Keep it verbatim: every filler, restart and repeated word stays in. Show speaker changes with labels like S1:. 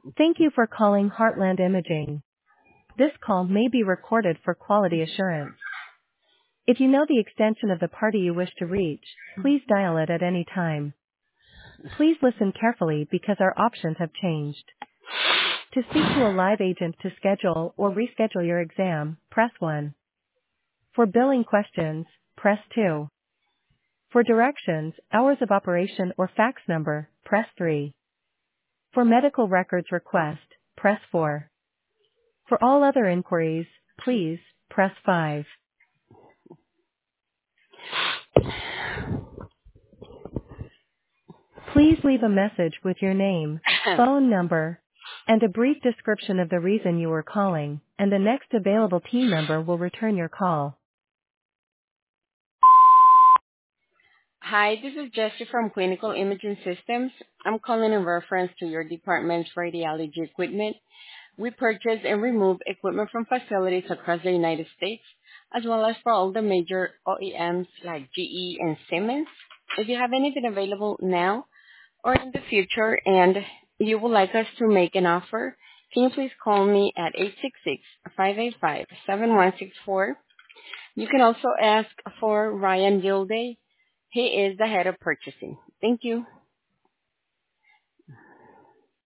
S1: Thank you for calling Heartland Imaging. This call may be recorded for quality assurance. If you know the extension of the party you wish to reach, please dial it at any time. Please listen carefully because our options have changed. To speak to a live agent to schedule or reschedule your exam, press one. For billing questions, press two. For directions, hours of operation or fax number, press three. For medical records request, press four. For all other inquiries, please, press five. Please leave a message with your name, phone number, and a brief description of the reason you were calling, and the next available team member will return your call.
S2: Hi, this is Jessie from Clinical Imaging Systems. I'm calling in reference to your department's radiology equipment. We purchase and remove equipment from facilities across the United States, as well as for all the major O E Ms like G E and Siemens. If you have anything available now or in the future and you would like us to make an offer, can you please call me at eight six six, five eight five, seven one six four. You can also ask for Ryan Gilday. He is the head of purchasing. Thank you.